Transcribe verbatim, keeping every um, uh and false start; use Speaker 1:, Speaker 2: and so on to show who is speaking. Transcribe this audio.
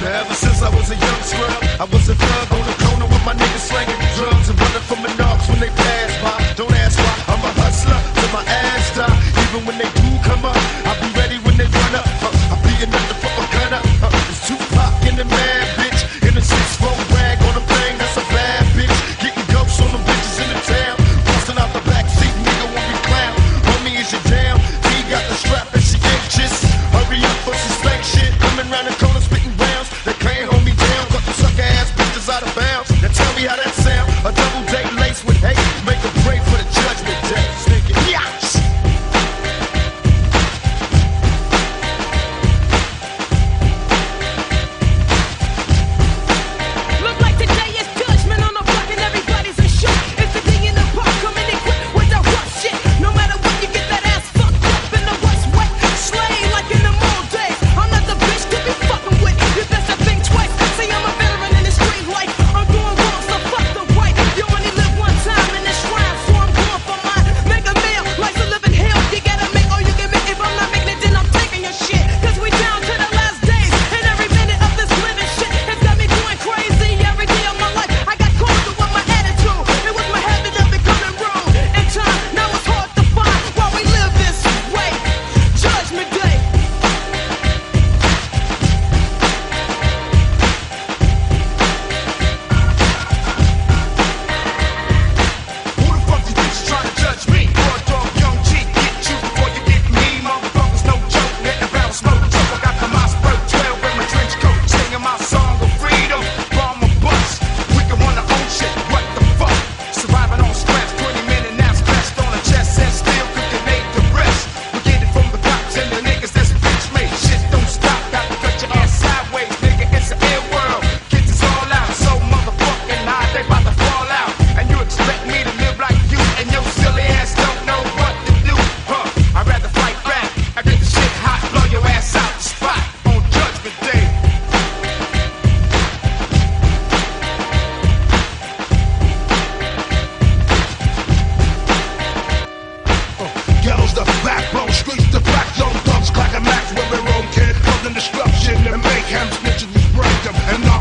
Speaker 1: Now ever since I was a young scrub, I was a thug on the corner with my niggas slanging drugs and running from the knocks when they pass by. Don't ask why, I'm a hustler till my ass die. Even when they do come up, I'll be ready when they run up. Uh, I'll be enough to fuck a gun up. Uh, it's Tupac in the mad bitch, in the six-four rag on a thing, that's a bad bitch. Getting ghosts on them bitches in the town, busting out the backseat, nigga won't be clown. Homie, is you down? He got the strap and she anxious. Hurry up for some spank shit, coming round the corner spitting rounds. They can't hold me down, got the sucker ass bitches out of bounds. Now tell me how that sound, a double date laced with hate, make a break for the judgment day. Sneaking, yeah.
Speaker 2: Ghetto's the backbone, streets the black zone, thugs clacking max where we're own kid. Causing destruction and mayhem, snitches we break them. And